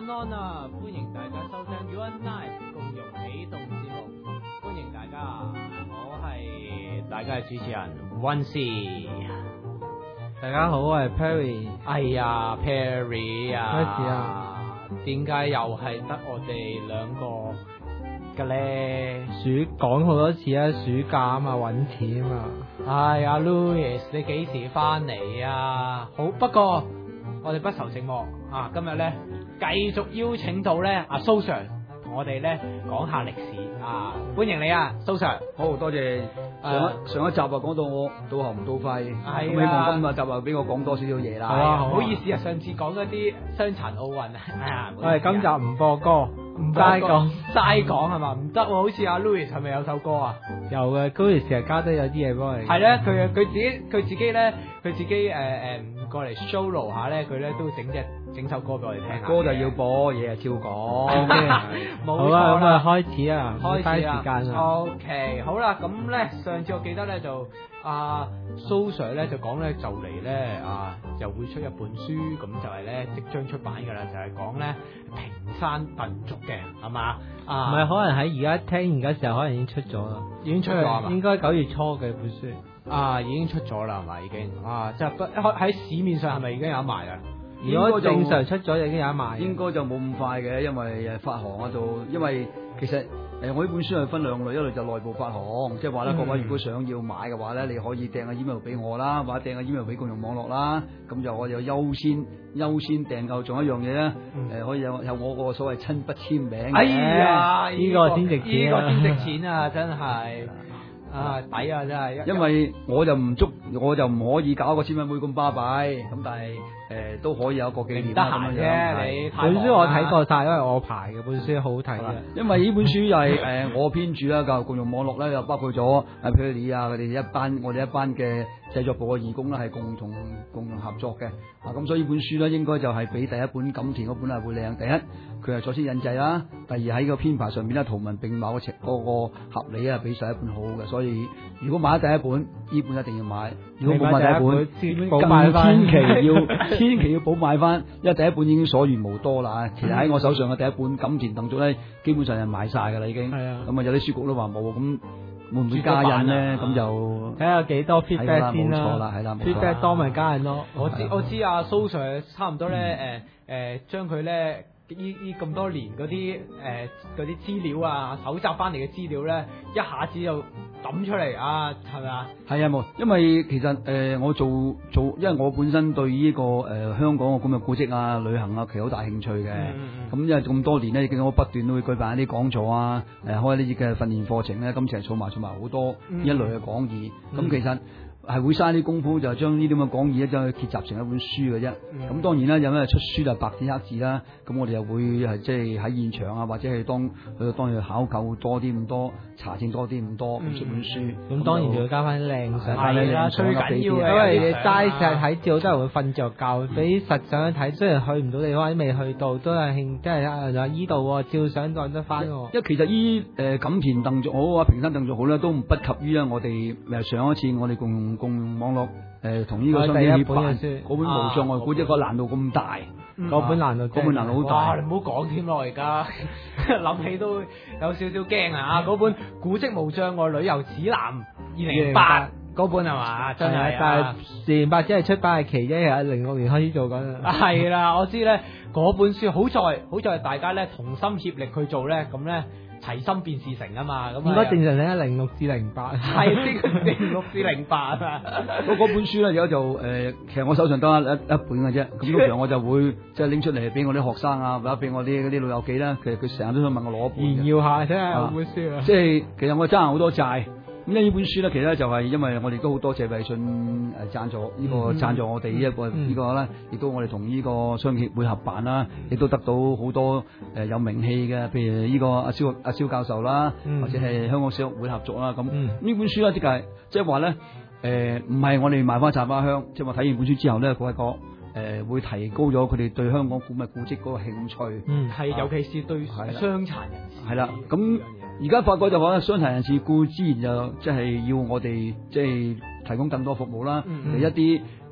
安啊！歡迎大家收聽 You and I 共融起動節目，歡迎大家，我係大家嘅主持人溫斯。 大家好，我係 Perry。 哎呀 Perry 啊， 咩事啊？ 點解又係得我哋兩個嘅咧？ 講好多次啊，暑假啊嘛，搵錢啊嘛。 哎呀 Louis， 你幾時翻嚟啊？好，不過我哋不愁寂寞啊！今日咧繼續邀請到咧阿蘇 Sir 同我哋咧講下歷史啊！歡迎你啊，蘇 Sir。 好多謝上一集啊，講到我到喉唔到肺，咁希係啊望今日集啊俾我講多少少嘢啦。 好啊唔好意思啊，上次講嗰啲傷殘奧運啊， 我哋今集唔播歌，唔齋講， 齋講係嘛？唔得喎，好似阿 Louis 係咪有首歌啊？ 有嘅，高時成日加低有啲嘢幫你。 係咧，佢自己咧，佢自己過嚟 solo 下咧，佢咧都整首歌俾我哋聽下。 歌就要播，嘢就照講。 冇好啦，咁錯啦啊開始啊，唔好開始嘥時間啦。 OK，好啦，咁咧上次我記得咧就蘇 Sir 咧就講咧就嚟咧就會出一本書，咁就係咧即將出版㗎啦，就係講咧平山鄧族嘅係嘛唔係，可能喺而家聽而家時候，可能已經出咗啦。 已經出咗係嘛應該9月初嘅本書。 已經出咗啦係嘛已經即係喺市面上係咪已經有得賣啊？ 如果正常出咗，就已經有得賣。 應該就冇咁快嘅，因為發行嗰度，因為其實我呢本書係分兩類，一類就內部發行，即係話咧各位如果想要買嘅話咧，你可以訂個 email 俾我啦，或者訂個 email 俾共融網絡啦，咁就我有優先訂購。仲有一樣嘢咧，可以有我個所謂親筆簽名嘅。 哎呀， 呢個先值錢啊呢個先值錢啊！真係抵啊！真係， 因為我就唔可以搞一個簽名會咁巴閉，咁但係都可以有一個紀念得啦咁樣閒啫， 係你本書我睇過晒，因為我排嘅本書好好睇嘅。 因為呢本書又係我編著啦，教育共融網絡咧又包括咗阿 Perry 啊，我哋一班嘅製作部嘅義工咧係共同合作嘅。咁所以呢本書咧應該就係比第一本錦田嗰本係會靚。第一，佢係在先印製啦；第二喺個編排上面咧圖文並茂嗰個合理啊，比上一本好嘅。所以如果買咗第一本，呢本一定要買；如果冇買第一本， 補買翻千祈要補買翻，因為第一本已經所餘無多啦。其實喺我手上嘅第一本錦田鄧族咧，基本上係賣晒㗎啦已經。 係啊。 咁有啲書局都話冇，咁會唔會加印咧？咁就睇下幾多 feedback 先啦。 冇錯啦，係啦 ，feedback 多咪加印咯。 我知阿蘇 Sir 差唔多咧將佢咧呢咁多年嗰啲資料搜集翻嚟嘅資料咧，一下子就抌出嚟係咪啊？ 係啊，冇，因為其實我做，因為我本身對呢個香港嘅咁嘅古蹟旅行其實好大興趣嘅。咁因為咁多年咧，見到我不斷都會舉辦一啲講座開呢啲嘅訓練課程咧，咁成日儲埋好多呢一類嘅講義。咁其實係會嘥啲功夫，就將呢啲咁嘅講義咧，將佢結集成一本書嘅啫。咁當然啦，有咩出書就白紙黑字啦。咁我哋又會係即係喺現場或者係當佢考究多啲咁多，查證多啲咁多，咁出本書。 咁當然就要加翻靚相。 係啦，最緊要嘅， 因為你齋睇照，真係會瞓着覺。俾實相睇，雖然去唔到地方，未去到，都係即係依度照相當得翻。 因為其實依錦田鄧族好平山鄧族好咧，都唔不及於我哋上一次我哋共融網絡同呢個商業協辦嗰本無障礙古蹟個難度咁大， 嗰本難度好大。 你唔好講添咯，而家諗起都有少少驚啊！嗰本古蹟無障礙旅遊指南2008嗰本係嘛？真係， 但係2008只係出版係期一，係06年開始做緊。 係啦，我知咧嗰本書好在大家咧同心協力去做咧，咁咧。齊心便事成啊嘛，咁應該正常咧06至08， 係06至08啊。 嗰本書咧而家就其實我手上得一本嘅啫。咁通常我就會即係拎出嚟俾我啲學生或者俾我啲嗰啲老友記啦。其實佢成日都想問我攞一本。 炫耀下睇下有本書啊！ 即係其實我爭好多債。咁呢本書咧，其實就係因為我哋都好多謝衛信贊助呢個贊助我哋呢個呢個咧，亦都我哋同呢個商業協會合辦啦，亦都得到好多有名氣嘅，譬如呢個阿蕭教授啦，或者係香港小學會合作啦。咁呢本書咧，即係話咧，唔係我哋賣花讚花香，即係話睇完本書之後咧，嗰個會提高咗佢哋對香港古物古蹟嗰個興趣。 係尤其是對傷殘人士。 係啦，咁。而家發覺就話傷殘人士固之然就即係要我哋即係提供更多服務啦。一啲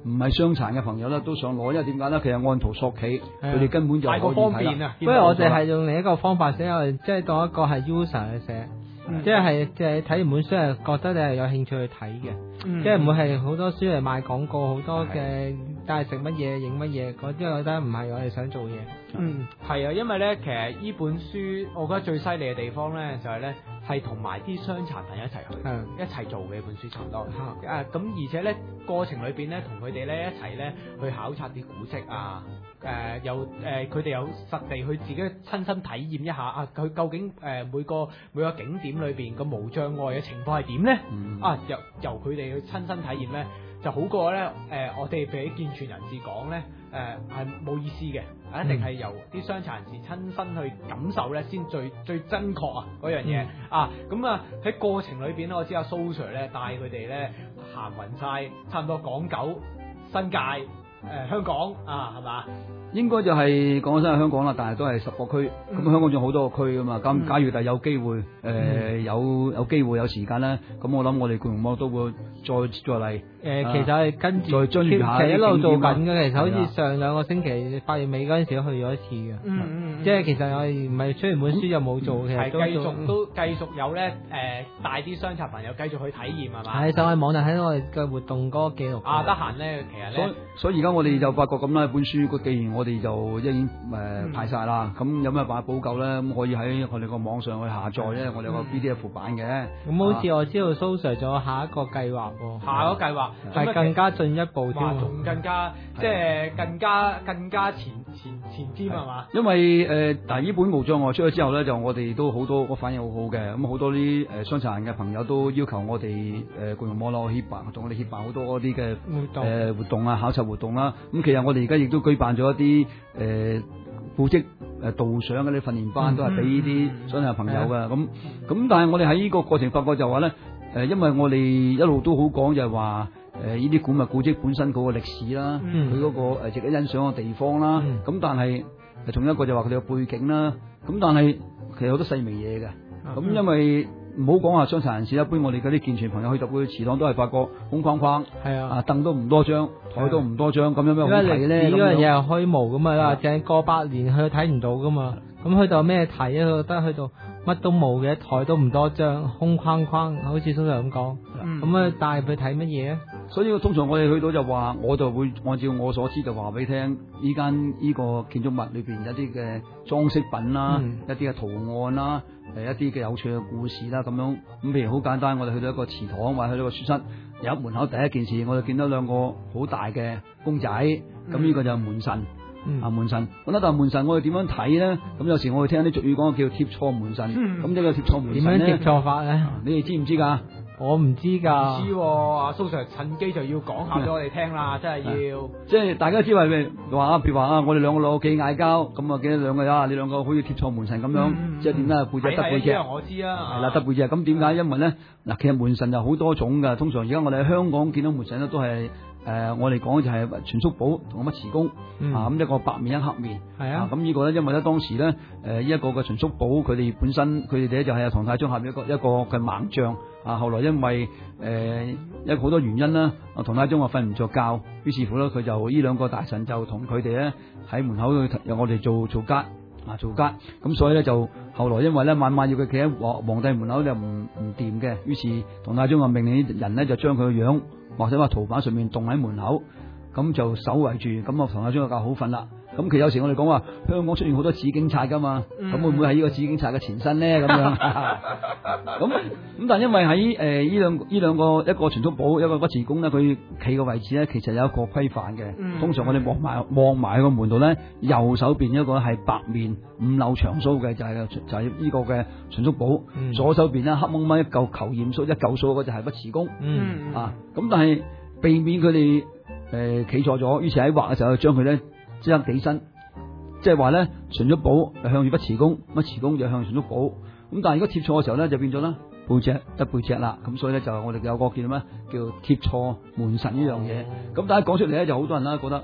唔係傷殘嘅朋友咧都想攞，因為點解咧？其實按圖索驥，佢哋根本就可以太過方睇啦。 便啊！ 不如我哋係用另一個方法寫，我哋即係當一個係 user 去寫。即係睇完本書係覺得你係有興趣去睇嘅，即係唔會係好多書嚟賣廣告，好多嘅但係食乜嘢影乜嘢，嗰啲我覺得唔係我哋想做嘢。 係啊，因為咧其實呢本書我覺得最犀利嘅地方咧就係咧係同埋啲傷殘朋友一齊去一齊做嘅本書差唔多。咁而且咧過程裏邊咧同佢哋咧一齊咧去考察啲古蹟啊。佢哋有實地去自己親身體驗一下啊！佢究竟每個景點裏邊個無障礙嘅情況係點咧？由佢哋去親身體驗咧，就好過咧我哋俾健全人士講咧係冇意思嘅，一定係由啲傷殘人士親身去感受咧先最真確嗰樣嘢啊！咁喺過程裏邊咧，我知阿蘇 Sir 咧帶佢哋咧行勻晒差唔多港九新界。香港係嘛？ 應該就係講真係香港啦，但係都係10個區。咁香港仲有好多個區噶嘛。咁假如第有機會，有機會有時間咧，咁我諗我哋共融網都會再嚟。 其實係跟住再專注下一路做緊嘅。其實好似上2個星期8月尾嗰陣時都去咗一次嘅。即係其實我哋唔係出完本書就冇做，其實都繼續有咧帶啲傷殘朋友繼續去體驗係嘛？ 係上去網站睇我哋嘅活動嗰個記錄。 得閒咧，其實咧， 所以而家我哋就發覺咁啦，本書既然我哋就已經排晒啦，咁有咩辦法補救咧？咁可以喺我哋個網上去下載咧，我哋有個 PDF 版嘅。咁好似我知道蘇 Sir 仲有下一個計劃喎。 下個計劃係更加進一步添， 仲更加即係更加前添係嘛？ 因為但係呢本無障礙出咗之後咧，就我哋都好多個反應好好嘅，咁好多啲傷殘嘅朋友都要求我哋共融網絡協辦，同我哋協辦好多嗰啲嘅活動啊、考察活動啦。咁其實我哋而家亦都舉辦咗一啲古蹟導賞嗰啲訓練班，都係俾呢啲傷殘朋友嘅。咁但係我哋喺呢個過程發覺就話咧，因為我哋一路都好講就係話。呢啲古物古蹟本身嗰個歷史啦，佢嗰個值得欣賞嘅地方啦，咁但係仲有一個就話佢哋嘅背景啦，咁但係其實好多細微嘢嘅，咁因為唔好講話傷殘人士，一般我哋嗰啲健全朋友去到嗰啲祠堂都係發覺空框框，凳都唔多張，台都唔多張，咁有咩好睇咧？ 呢樣嘢係虛無咁啊，淨係過百年佢睇唔到噶嘛，咁去到咩睇啊？覺得去到乜都冇嘅，台都唔多張，空框框，好似蘇 Sir 咁講，咁帶佢睇乜嘢啊？ 所以通常我哋去到就話，我就會按照我所知就話俾你聽，呢個建築物裏邊有啲嘅裝飾品啦，一啲嘅圖案啦，一啲嘅有趣嘅故事啦，咁樣。咁譬如好簡單，我哋去到一個祠堂或者去到一個書室，入門口第一件事，我就見到2個好大嘅公仔，咁呢個就係門神。門神，咁但係門神我哋點樣睇咧？咁有時我會聽啲俗語講叫貼錯門神，咁呢個貼錯門神點樣貼錯法咧？ 你哋知唔知㗎？ 我唔知㗎。 唔知阿蘇 Sir 趁機就要講下俾我哋聽啦，真係要。 即係大家知係咩話？譬如話我哋2個老屋企嗌交，咁啊記得2個你2個好似貼錯門神咁樣，即係點咧？背脊得背脊。 我知啊。 係啦，得背脊。咁點解？因為咧嗱，其實門神就好多種㗎。通常而家我哋喺香港見到門神咧，都係我哋講就係全叔寶同乜慈公咁一個白面一黑面。係啊。咁呢個咧，因為咧當時咧呢一個嘅全叔寶，佢哋本身佢哋咧就係唐太宗下面一個嘅猛將。後來因為有好多原因啦，唐太宗瞓唔着覺，於是乎咧佢就呢2個大臣就同佢哋咧喺門口度由我哋做吉做吉，咁所以咧就後來因為咧晚晚要佢企喺皇帝門口就唔掂嘅，於是唐太宗就命令啲人咧就將佢嘅樣或者話圖板上面棟喺門口，咁就守衛住，咁唐太宗就覺好瞓啦。咁其實有時我哋講話香港出現好多紫荊察噶嘛，咁會唔會係呢個紫荊察嘅前身咧？咁樣咁但係因為喺呢兩個一個全叔寶一個不辭公咧，佢企嘅位置咧其實有一個規範嘅。通常我哋望埋個門度咧，右手邊一個係白面5縷長鬚嘅，就係呢個嘅全叔寶。左手邊咧黑掹掹一嚿球硯鬚一嚿鬚嗰就係不辭公。咁但係避免佢哋企錯咗，於是喺畫嘅時候將佢咧即刻起身，即係話咧全叔寶向住不辭公，不辭公就向全叔寶。咁但係如果貼錯嘅時候咧，就變咗啦背脊得背脊啦。咁所以咧就我哋有個叫咩叫貼錯門神呢樣嘢。咁大家講出嚟咧，就好多人啦覺得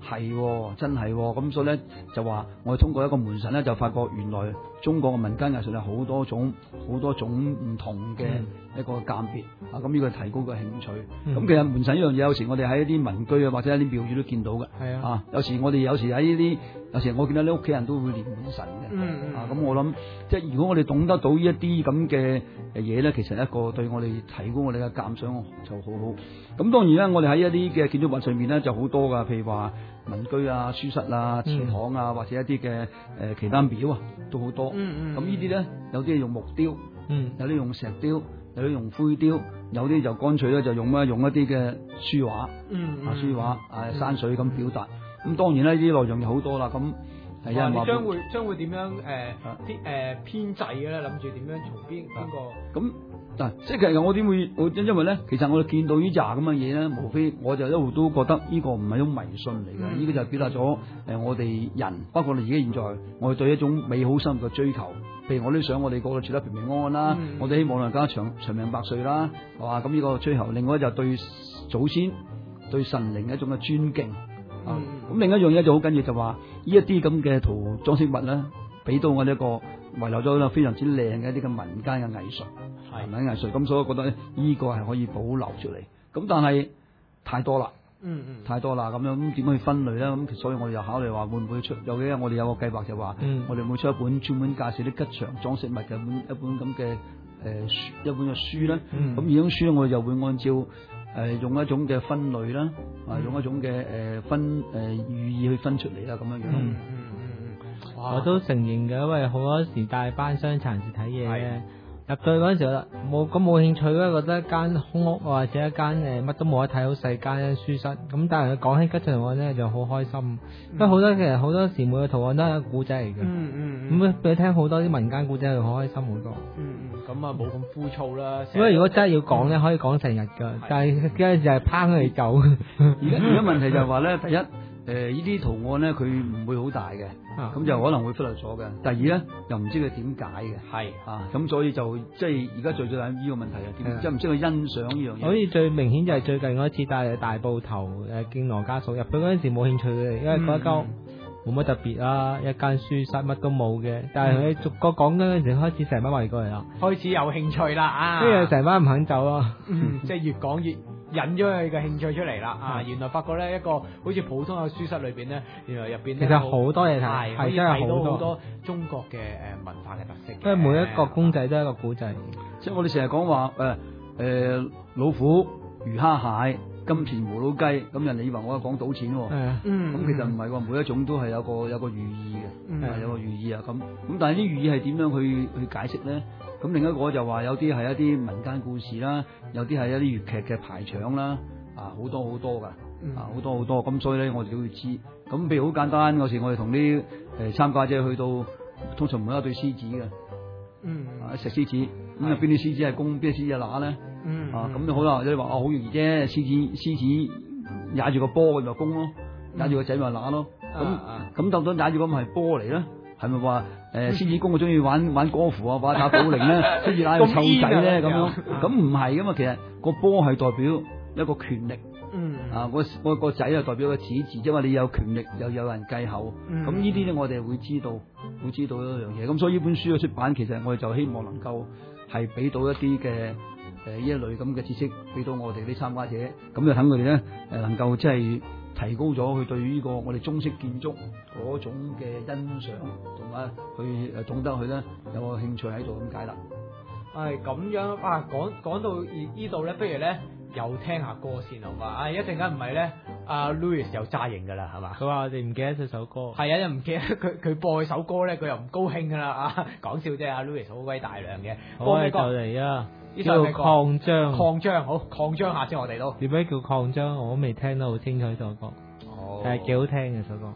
係真係咁，所以咧就話我哋通過一個門神咧，就發覺原來中國嘅民間藝術有好多種唔同嘅一個鑑別啊！咁呢個提高個興趣。咁其實門神呢樣嘢，有時我哋喺一啲民居啊，或者一啲廟宇都見到嘅。係啊，有時我哋有時喺呢啲，有時我見到啲屋企人都會念門神嘅。咁我諗即係如果我哋懂得到呢一啲咁嘅嘢咧，其實一個對我哋提高我哋嘅鑑賞就好好。咁當然啦，我哋喺一啲嘅建築物上面咧就好多噶，譬如話民居啊、書室啊、祠堂啊，或者一啲嘅其他廟啊，都好多。咁呢啲咧，有啲係用木雕，有啲用石雕，有啲用灰雕，有啲就乾脆咧就用一啲嘅書畫，書畫山水咁表達。咁當然咧，呢啲內容就好多啦。咁係有人話將會點樣編製嘅咧？諗住點樣從邊個？ 咁嗱，即係其實我點會因為咧，其實我哋見到呢扎咁嘅嘢咧，無非我就一路都覺得呢個唔係一種迷信嚟嘅，呢個就表達咗我哋人，包括我哋而家現在，我哋對一種美好生活嘅追求。譬如我都想我哋個個住得平平安安啦，我哋希望大家長命百歲啦，係嘛？咁呢個追求。另外就對祖先、對神靈一種嘅尊敬。咁另一樣嘢就好緊要，就話呢一啲咁嘅圖裝飾物咧，俾到我哋一個遺留咗非常之靚嘅一啲嘅民間嘅藝術，民間藝術。咁所以我覺得呢個係可以保留出嚟。咁但係太多啦，太多啦。咁樣咁點去分類咧？咁所以我哋又考慮話會唔會出？有幾日我哋有個計劃就話，我哋會出一本專門介紹啲吉祥裝飾物嘅一本咁嘅一本嘅書咧。咁呢種書咧，我哋就會按照用一種嘅分類啦，用一種嘅寓意去分出嚟啦，咁樣樣。 我都承認嘅，因為好多時帶班傷殘士睇嘢咧，入到去嗰陣時啦，冇興趣咧，覺得一間空屋或者一間乜都冇得睇，好細間書室。咁但係佢講起吉祥圖案咧，就好開心。因為其實好多時每個圖案都係一個古仔嚟嘅。咁俾你聽好多啲民間古仔，係好開心好多。 咁啊冇咁枯燥啦。 因為如果真係要講咧，可以講成日㗎，但係跟住就係拋佢哋走。 而家問題就係話咧，第一呢啲圖案咧，佢唔會好大嘅，咁就可能會忽略咗嘅。第二咧，又唔知佢點解嘅，咁所以就即係而家最大呢個問題啊，即係唔識去欣賞呢樣嘢。 好似最明顯就係最近嗰一次帶大埔頭見羅家嫂入去嗰陣時冇興趣嘅，因為嗰間冇乜特別啦，一間書室乜都冇嘅。但係佢逐個講嗰陣時，開始成班圍過嚟啦， 開始有興趣啦跟住成班唔肯走咯。 即係越講越引咗佢嘅興趣出嚟啦。原來發覺咧一個好似普通嘅書室裏邊咧，原來入邊其實好多嘢睇， 係真係好多中國嘅文化嘅特色。 因為每一個公仔都係一個古仔。 即係我哋成日講話老虎、魚蝦蟹、金錢葫蘆雞，咁人哋以為我係講賭錢喎。咁其實唔係喎，每一種都係有個寓意嘅，有個寓意啊。咁但係啲寓意係點樣去解釋咧？咁另一個就話有啲係一啲民間故事啦，有啲係一啲粵劇嘅排場啦，好多好多噶，好多好多。咁所以咧，我哋都要知。咁譬如好簡單，有時我哋同啲參加者去到，通常每一對獅子嘅，石獅子。咁啊邊啲獅子係公，邊啲獅子係乸咧？咁好啦，你話好容易啫，獅子踩住個波咪公咯，踩住個仔咪乸咯。咁到底踩住個咪係波嚟咧？係咪話獅子公我中意玩歌符啊，玩打保齡咧？獅子乸係湊仔咧咁樣？咁唔係噶嘛，其實個波係代表一個權力。個仔又代表個子字，即係話你有權力又有人繼後。咁呢啲咧我哋會知道一樣嘢。咁所以呢本書嘅出版，其實我哋就希望能夠係俾到一啲嘅呢一類咁嘅知識，俾到我哋啲參加者，咁就等佢哋咧能夠即係提高咗佢對於呢個我哋中式建築嗰種嘅欣賞，同埋去懂得佢咧有個興趣喺度咁解啦。 係咁樣講到呢度咧，不如咧又聽下歌先好嘛？一陣間唔係咧，阿 Louis 又揸型噶啦，係嘛？ 佢話我哋唔記得首歌， 係啊，又唔記得佢播首歌咧，佢又唔高興噶啦講笑啫，阿 Louis 好鬼大量嘅。 播咩歌嚟啊？叫擴張， 好擴張下先，我哋都點解叫擴張？我都未聽得好清楚呢首歌，但係幾好聽嘅首歌。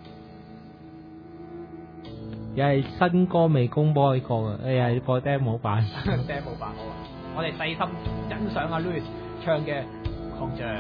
又係新歌未公布過嘅，又係播 demo 版。 demo 版好啊！我哋細心欣賞阿 Louis 唱嘅擴張。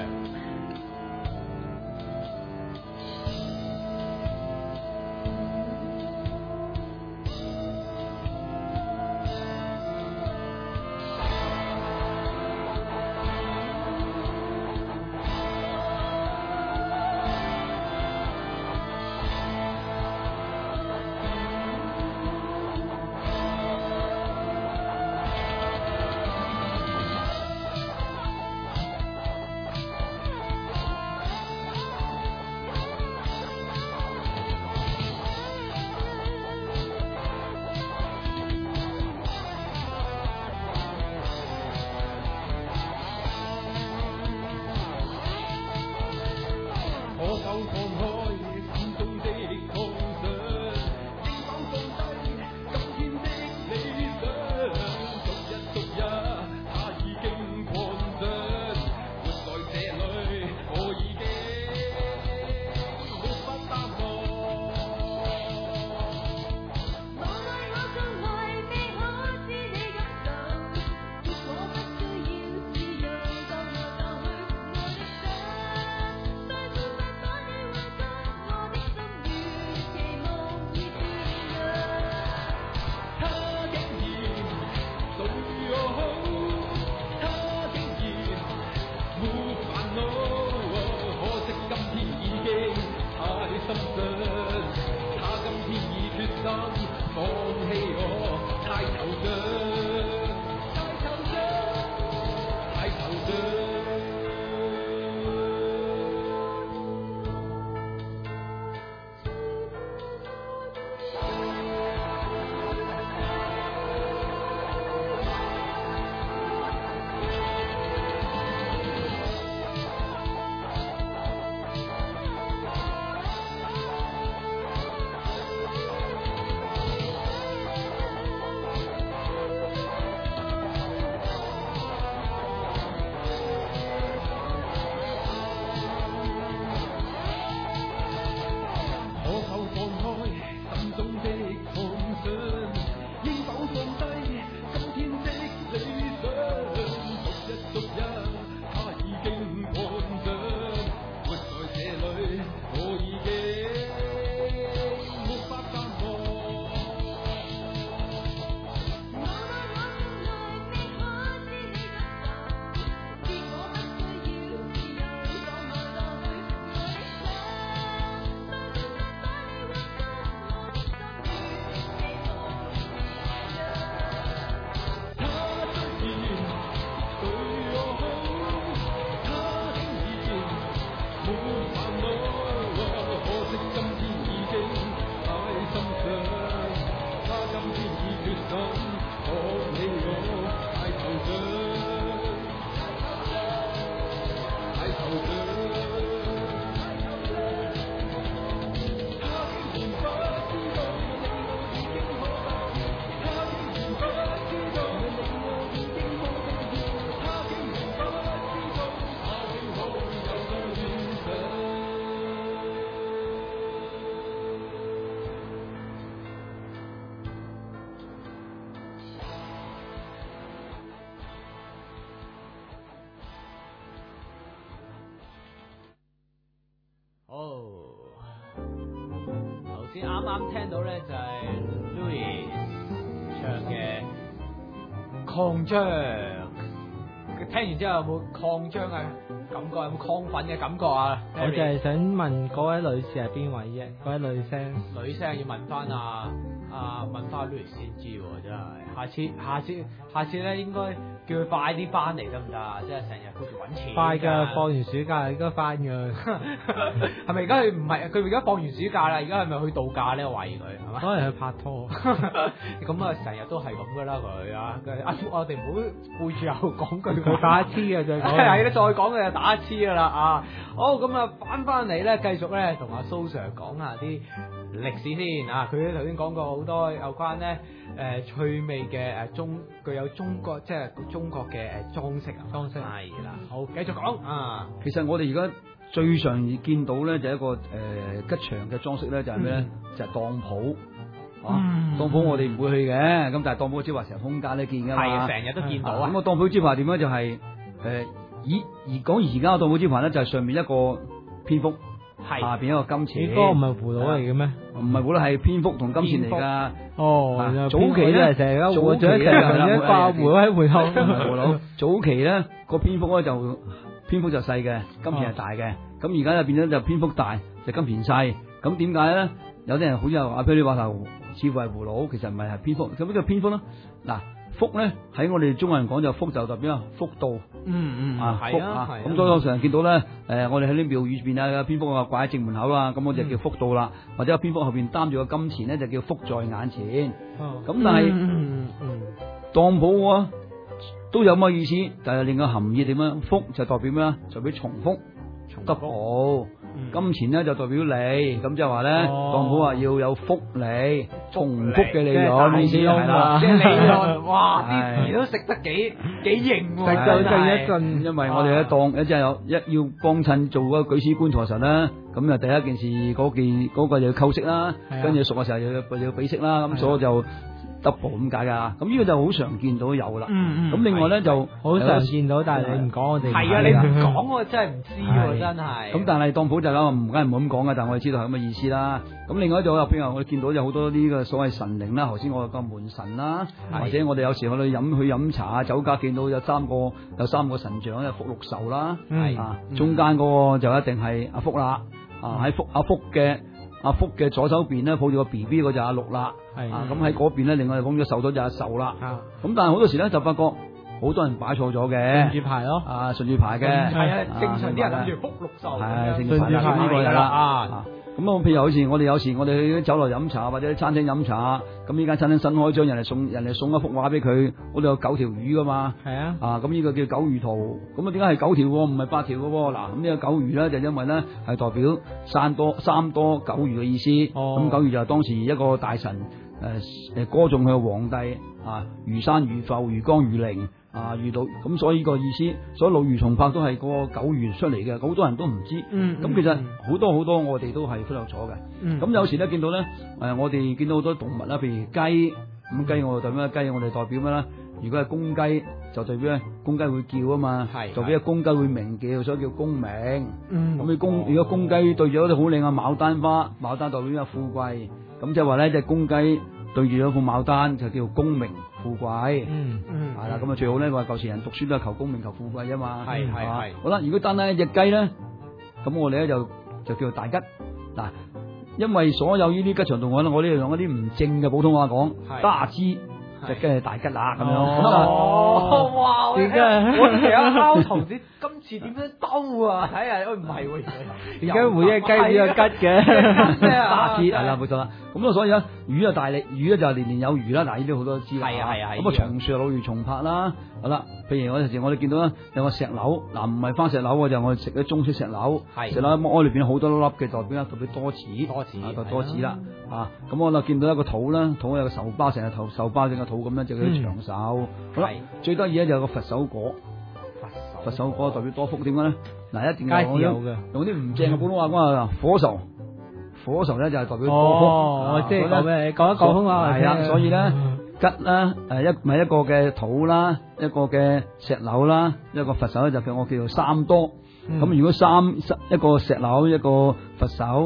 先啱啱聽到咧就係 Louis 唱嘅擴張，聽完之後有冇擴張嘅感覺？有冇亢奮嘅感覺啊？ 我就係想問嗰位女士係邊位啫？嗰位女聲， 女聲要問翻問翻 Louis 先知喎，真係。下次咧應該叫佢快啲翻嚟得唔得啊？即係成日顧住揾錢。 快㗎，放完暑假應該翻㗎。 係咪而家佢唔係佢而家放完暑假啦？而家係咪去度假咧？我懷疑佢係咪？ 可能去拍拖。 咁啊，成日都係咁噶啦佢啊！我哋唔好背住又講句佢打一黐嘅再講。 係啦，再講佢就打一黐噶啦啊！好咁啊，翻嚟咧，繼續咧同阿蘇 Sir 講下啲歷史先啊！佢頭先講過好多有關咧趣味嘅具有中國即係中國嘅裝飾啊，裝飾係啦。好，繼續講啊！ 其實我哋而家最常見到咧就係一個吉祥嘅裝飾咧，就係咩咧？就係當鋪。當鋪我哋唔會去嘅，咁但係當鋪招牌成日空間都見㗎嘛。 係成日都見到啊！ 咁個當鋪招牌點咧？就係而家嘅當鋪招牌咧，就係上面一個蝙蝠，下邊一個金錢。 呢個唔係葫蘆嚟嘅咩？ 唔係葫蘆，係蝙蝠同金錢嚟㗎。 哦， 早期咧成日活咗一成掛葫蘆喺背後。 葫蘆早期咧個蝙蝠咧蝙蝠就細嘅，金錢係大嘅。咁而家就變咗就蝙蝠大，就金錢細。咁點解咧？有啲人好似阿 Billy 話頭，似乎係葫蘆，其實唔係，係蝙蝠。咁呢個蝙蝠咧，嗱福咧喺我哋中國人講就福就代表福到。福啊。咁所以我成日見到咧，我哋喺啲廟宇入邊啊，蝙蝠啊掛喺正門口啦，咁我就叫福到啦。或者個蝙蝠後邊擔住個金錢咧，就叫福在眼前。咁但係當鋪啊都有乜意思，但係另一個含義點樣？福就代表咩啊？代表重複、double。金錢咧就代表利，咁即係話咧，當鋪話要有福利、重複嘅利潤，意思係啦， 即係利潤，哇！啲字都食得幾型喎， 食到震一震。 因為我哋一即係要幫襯做嗰個舉獅觀財神啦，咁啊第一件事嗰個就要扣息啦，跟住熟嘅時候又要俾息啦，咁所以就double 咁解噶，咁呢個就好常見到有啦。咁另外咧就好常見到，但係你唔講我哋係啊，你唔講我真係唔知喎，真係。 咁但係當鋪就梗係唔好咁講噶，但係我哋知道係咁嘅意思啦。咁另外就譬如我哋見到有好多啲嘅所謂神靈啦，頭先我個門神啦，或者我哋有時我哋去飲茶啊酒家見到有三個神像，有福祿壽啦，中間嗰個就一定係阿福啦，喺阿福嘅左手邊咧抱住個 B B 嗰就阿祿啦，咁喺嗰邊咧另外講咗壽咗就阿壽啦，咁但係好多時咧就發覺好多人擺錯咗嘅， 順住排咯， 順住排嘅， 係啊，正常啲人諗住福祿壽， 係順住排啦，呢個啦。咁譬如好似我哋有時我哋去酒樓飲茶或者餐廳飲茶，咁呢間餐廳新開張，人哋送一幅畫俾佢，我哋有9條魚噶嘛，係咁呢個叫九魚圖，咁點解係9條唔係8條嘅？嗱，咁呢個九魚咧就因為咧係代表三多九魚嘅意思，咁九魚就係當時一個大臣歌頌佢嘅皇帝如山如浮如江如靈。遇到咁，所以呢個意思，所以老魚重拍都係個九魚出嚟嘅，好多人都唔知。咁其實好多我哋都係忽略咗嘅。咁有時咧見到咧，我哋見到好多動物啦，譬如雞，咁雞我哋代表咩？雞我哋代表咩咧？如果係公雞，就代表公雞會叫啊嘛，代表公雞會鳴叫，所以叫公鳴。咁如果公雞對住一啲好靚嘅牡丹花，牡丹代表咩？富貴。咁即係話咧，隻公雞對住咗副牡丹就叫功名富貴，係啦，咁啊最好咧，話舊時人讀書都係求功名求富貴啊嘛，係，好啦，如果單單一隻雞咧，咁我哋咧就叫做大吉嗱，因為所有呢啲吉祥動物咧，我呢度用一啲唔正嘅普通話講，大支就梗係大吉啦咁樣。 哇！ 點解我成日拗頭，你今次點樣兜啊？睇下，唔係喎， 點解每隻雞都有吉嘅？ 大支係啦，冇錯啦。咁所以咧，魚啊大力，魚咧就年年有餘啦。嗱，呢啲好多都知啦。係啊。咁啊，松樹老如松柏啦。好啦，譬如我有時我哋見到咧有個石榴，嗱唔係番石榴嘅，就我哋食啲中式石榴。石榴剝開裏邊好多粒嘅，代表多齒啦。咁我就見到一個肚啦，肚有個壽包，成日壽包整個肚咁樣，就叫長壽。好啦，最得意咧就有個佛手果。佛手果代表多福，點解咧？嗱，一定係用啲唔正嘅普通話講啊，火壽咧就係代表多福。 我即係講咩？你講一講普通話係啦，所以咧吉啦，一個嘅土啦，一個嘅石榴啦，一個佛手咧就叫做三多。咁如果一個石榴，一個佛手，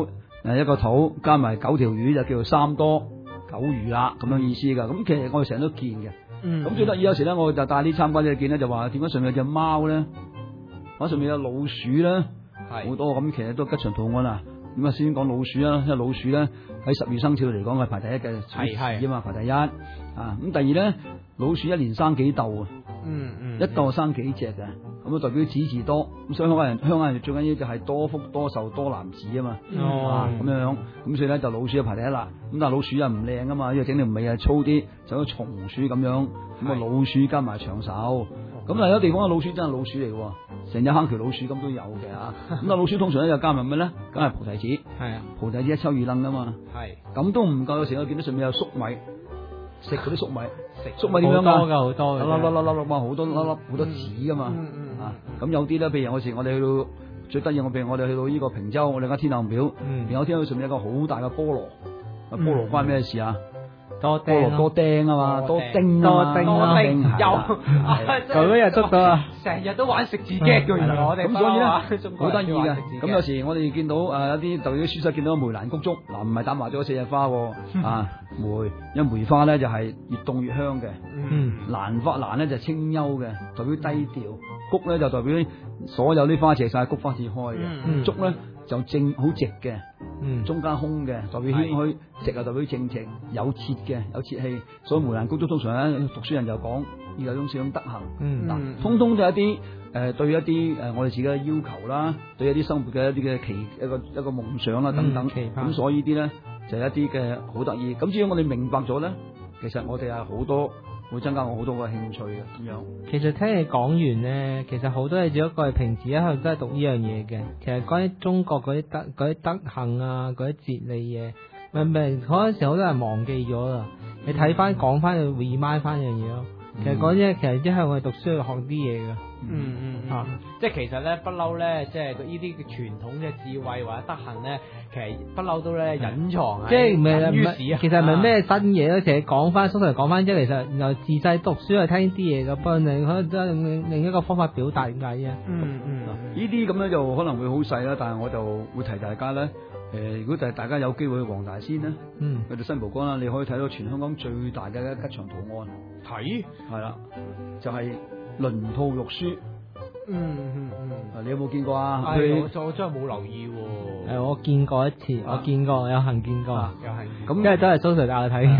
一個土加埋9條魚就叫做三多九魚啦，咁樣意思㗎。咁其實我哋成日都見嘅。咁最得意有時咧，我就帶啲參觀者見咧，就話點解上面有隻貓咧，或者上面有老鼠咧，好多咁，其實都吉祥圖案啊。咁啊，先講老鼠啦，因為老鼠咧喺12生肖嚟講係排第一嘅鼠字啊嘛，排第一啊。咁第二咧，老鼠一年生幾竇啊？一竇生幾隻嘅，咁啊代表子嗣多。咁所以香港人最緊要就係多福多壽多男子啊嘛。咁樣，咁所以咧就老鼠就排第一啦。咁但係老鼠又唔靚啊嘛，因為整條尾係粗啲，就好似松鼠咁樣。咁啊老鼠加埋長壽。咁啊有地方嘅老鼠真係老鼠嚟嘅，成隻坑橋老鼠咁都有嘅嚇。咁啊老鼠通常咧就加埋咩咧？梗係菩提子。菩提子一抽二楞啊嘛。咁都唔夠，有時我見到上面有粟米，食嗰啲粟米。粟米點樣啊？ 好多粒好多粒好多籽噶嘛。咁有啲咧，譬如有時我哋去到最得意，譬如我哋去到呢個平洲，我哋間天后廟，有天后上面有個好大嘅菠蘿。菠蘿關咩事啊？ 多釘啊嘛，多釘啊， 又咁日捉到啊！ 成日都玩食字 gag 嘅，原來我哋咁所以咧好得意嘅。咁有時我哋見到有啲特別啲書室見到梅蘭菊竹，嗱唔係打麻雀4日花啊梅，因為梅花咧就係越凍越香嘅，蘭咧就清幽嘅，代表低調；菊咧就代表所有啲花謝晒，菊花至開嘅；竹咧就正好直嘅。中間空嘅，代表謙虛；直啊，代表正直，有切嘅，有切氣。所以梅蘭菊竹通常咧，讀書人就講要有種德行。嗱，通通都係一啲對一啲我哋自己嘅要求啦，對一啲生活嘅一啲嘅一個夢想啦等等。咁所以呢啲咧就係一啲嘅好得意。咁至於我哋明白咗咧，其實我哋係好多會增加我好多嘅興趣嘅咁樣。 其實聽你講完咧，其實好多嘢只不過係平時一向都係讀呢樣嘢嘅。其實關於中國嗰啲德行啊，嗰啲哲理嘢，嗰陣時好多人忘記咗啦。你睇翻講翻去 remind 翻樣嘢咯。其實嗰啲其實一向我哋讀書要學啲嘢嘅。 即係其實咧不嬲咧，即係呢啲傳統嘅智慧或者德行咧，其實不嬲都咧隱藏即係唔係其實唔係咩新嘢咯。其實講翻蘇 Sir 講翻，即係其實由自細讀書係聽啲嘢嘅，不過你可能另一個方法表達點解啫？ 呢啲咁咧就可能會好細啦，但係我就會提大家咧。如果就係大家有機會去黃大仙咧，去到新蒲崗啦，你可以睇到全香港最大嘅吉祥圖案。係啦，就係輪兔玉書。你有冇見過啊？ 我真係冇留意喎。 我見過一次，我見過，有幸見過。 咁因為都係蘇 Sir 帶我睇。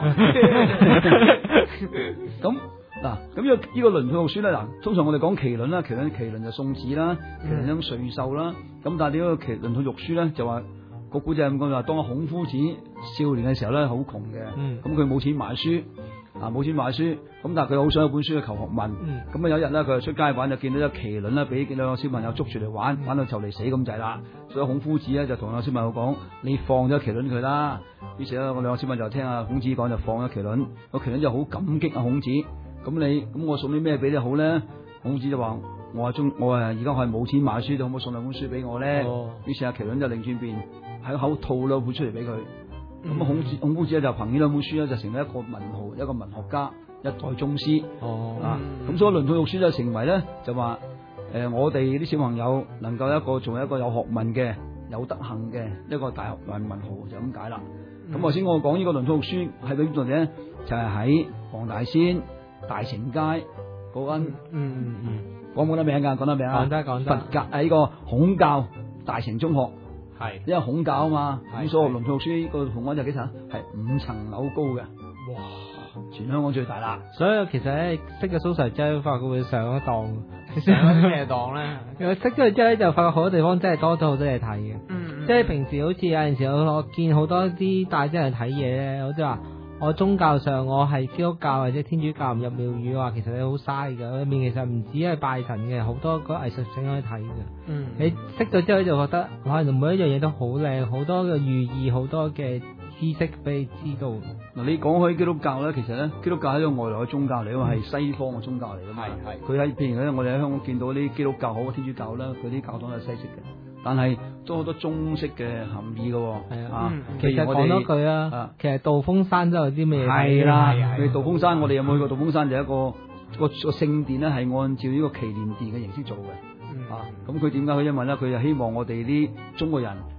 咁嗱，咁呢個輪兔玉書咧，嗱，通常我哋講麒麟啦，麒麟就送子啦，麒麟種瑞獸啦。咁但係呢個麒麟兔玉書咧，就話個古仔咁講，就話當孔夫子少年嘅時候咧，好窮嘅，咁佢冇錢買書。冇錢買書，咁但係佢好想有本書去求學問。咁有一日咧，佢就出街玩，就見到隻麒麟咧，俾兩個小朋友捉住嚟玩到就嚟死咁滯啦。所以孔夫子咧就同兩個小朋友講：你放咗麒麟佢啦。於是咧，我兩個小朋友就聽阿孔子講，就放咗麒麟。個麒麟就好感激阿孔子。咁我送啲咩俾你好咧？孔子就話：我而家係冇錢買書，你可唔可以送兩本書俾我咧？於是阿麒麟就擰轉面喺口吐兩本出嚟俾佢。咁孔夫子咧就憑呢兩本書咧就成為一個文豪、一個文學家、一代宗師。咁所以輪兔玉書就成為咧就話我哋啲小朋友能夠做一個有學問嘅、有德行嘅一個大學文豪就咁解啦。咁頭先我講呢個輪兔玉書喺邊度咧？就係喺黃大仙大成街嗰間。講唔講得名㗎？講得名啊！ 講得。 佛教呢個孔教大成中學。因為孔教啊嘛，咁所以輪兔玉書個圖案就幾層？係5層樓高嘅。哇！全香港最大啦。 所以其實咧，識咗蘇 Sir 之後，發覺會上咗當。 上咗咩當咧？ 識咗佢之後咧，就發覺好多地方真係多咗好多嘢睇嘅。即係平時好似有陣時我見好多啲大真人睇嘢咧，好似話我宗教上我係基督教或者天主教唔入廟宇嘅話，其實你好嘥㗎。裏面其實唔止係拜神嘅，好多嗰藝術性可以睇嘅。你識咗之後就覺得，可能每一樣嘢都好靚，好多嘅寓意，好多嘅知識俾你知道。 嗱，你講開基督教咧，其實咧基督教係一個外來嘅宗教嚟，因為係西方嘅宗教嚟㗎嘛。佢喺譬如咧，我哋喺香港見到啲基督教好天主教啦，佢啲教堂係西式嘅。但係都好多中式嘅含義嘅。 其實講多句啊，其實道風山都有啲咩係啦。譬如道風山，我哋有冇去過道風山？就一個聖殿咧，係按照呢個祈年殿嘅形式做嘅。咁佢點解？佢因為咧，佢就希望我哋啲中國人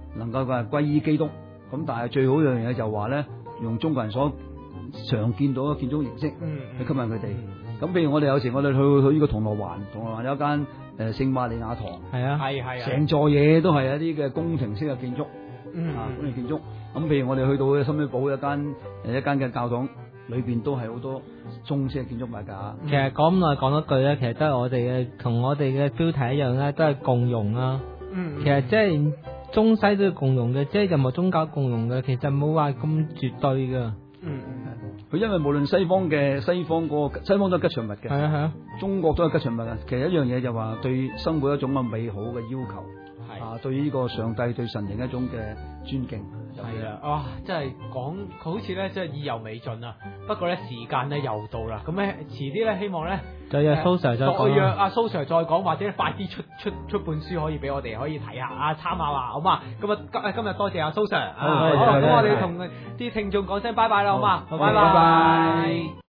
能夠係歸依基督。咁但係最好一樣嘢就話咧，用中國人所常見到嘅建築形式去吸引佢哋。咁譬如我哋有時我哋去呢個銅鑼灣有一間聖瑪利亞堂， 係啊， 係成座嘢都係一啲嘅宮廷式嘅建築，宮廷建築。咁譬如我哋去到深水埗一間嘅教堂，裏邊都係好多中式嘅建築物㗎。 其實講咁耐講多句咧，其實都係我哋嘅同我哋嘅標題一樣咧，都係共融啦。其實即係中西都要共融嘅，即係任何宗教共融嘅，其實冇話咁絕對㗎。 佢因為無論西方都係吉祥物嘅， 係啊， 中國都係吉祥物嘅。其實一樣嘢就話對生活一種嘅美好嘅要求，對呢個上帝對神靈一種嘅尊敬。 係啦，哇！真係講好似咧，真係意猶未盡啊！不過咧，時間咧又到啦，咁咧遲啲咧，希望咧再約蘇 Sir 再講， 約阿蘇 Sir 再講，或者快啲出本書可以俾我哋可以睇下啊，參考下，好嘛？咁啊今日多謝阿蘇 Sir，好，咁我哋同啲聽眾講聲拜拜啦，好嘛？ 拜拜。